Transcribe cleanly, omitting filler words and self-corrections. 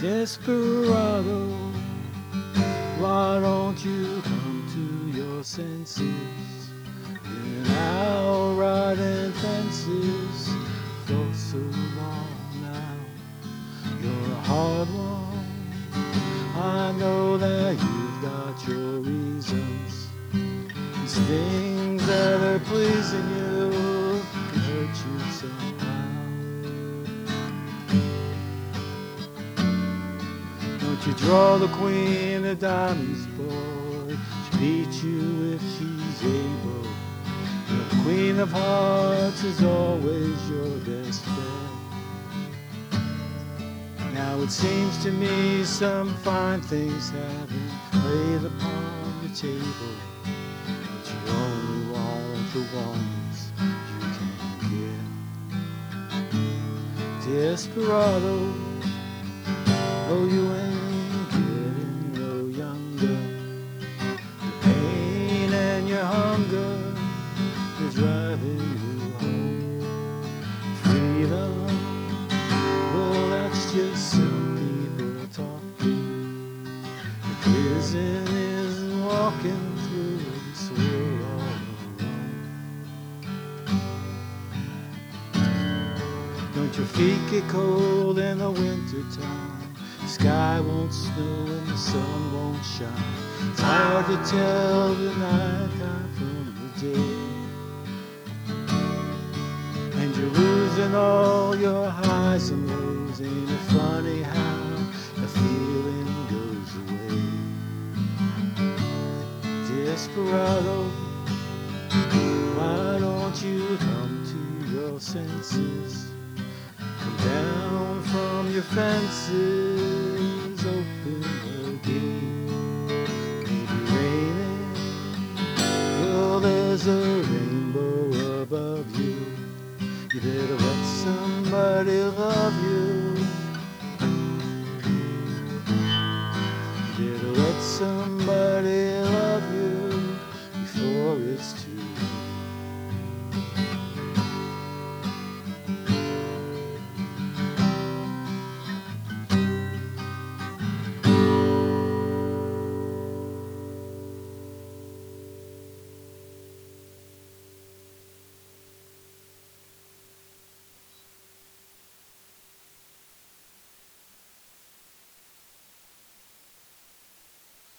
Desperado, why don't you come to your senses? Been out riding fences for so long now. You're a hard one. I know that you've got your reasons. These things that are pleasing you can hurt you somehow. Don't you draw the queen of diamonds, boy? She beat you if she's able. The queen of hearts is always your best friend. Now it seems to me some fine things have been laid upon the table, but you only want the ones you can get. Desperado, oh, you ain't getting no younger. Your pain and your hunger is driving you home. Freedom, well, that's just some people talking. The prison isn't walking through this world all alone. Don't your feet get cold in the winter time? The sky won't snow and the sun won't shine. It's hard to tell the night time from the day. And you're losing all your highs and lows. Ain't it funny how the feeling goes away? Desperado, why don't you come to your senses? Come down from your fences, open the gate. Maybe raining, well, there's a rainbow above you. You better let somebody love you. You better let somebody love you before it's too